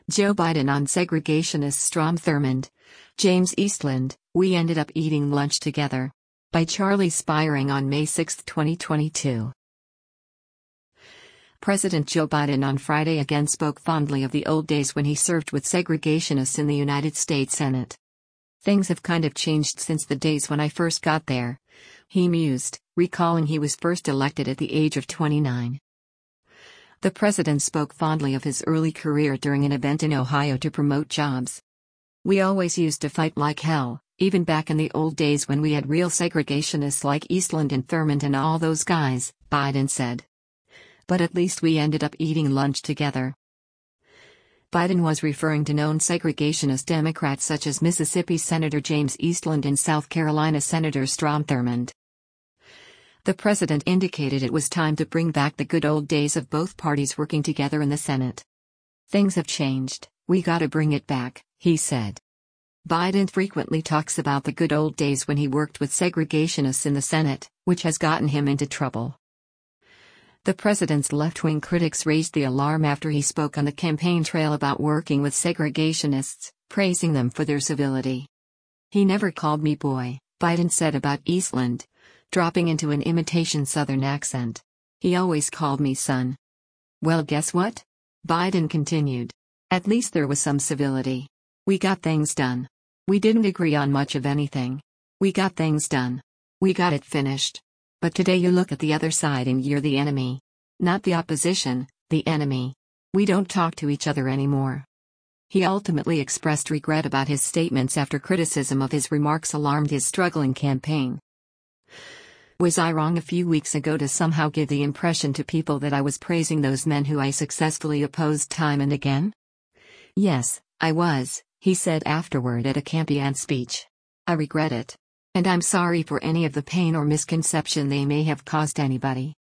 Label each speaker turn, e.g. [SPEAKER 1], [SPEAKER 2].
[SPEAKER 1] Joe Biden on segregationist Strom Thurmond. James Eastland, We Ended Up Eating Lunch Together. By Charlie Spiring on May 6, 2022. President Joe Biden on Friday again spoke fondly of the old days when he served with segregationists in the United States Senate. "Things have kind of changed since the days when I first got there," he mused, recalling he was first elected at the age of 29. The president spoke fondly of his early career during an event in Ohio to promote jobs. "We always used to fight like hell, even back in the old days when we had real segregationists like Eastland and Thurmond and all those guys," Biden said. "But at least we ended up eating lunch together." Biden was referring to known segregationist Democrats such as Mississippi Senator James Eastland and South Carolina Senator Strom Thurmond. The president indicated it was time to bring back the good old days of both parties working together in the Senate. "Things have changed, we gotta bring it back," he said. Biden frequently talks about the good old days when he worked with segregationists in the Senate, which has gotten him into trouble. The president's left-wing critics raised the alarm after he spoke on the campaign trail about working with segregationists, praising them for their civility. "He never called me boy," Biden said about Eastland, dropping into an imitation Southern accent. "He always called me son." "Well, guess what?" Biden continued. "At least there was some civility. We got things done. We didn't agree on much of anything. We got things done. We got it finished. But today you look at the other side and you're the enemy. Not the opposition, the enemy. We don't talk to each other anymore." He ultimately expressed regret about his statements after criticism of his remarks alarmed his struggling campaign. "Was I wrong a few weeks ago to somehow give the impression to people that I was praising those men who I successfully opposed time and again? Yes, I was," he said afterward at a campaign speech. "I regret it. And I'm sorry for any of the pain or misconception they may have caused anybody."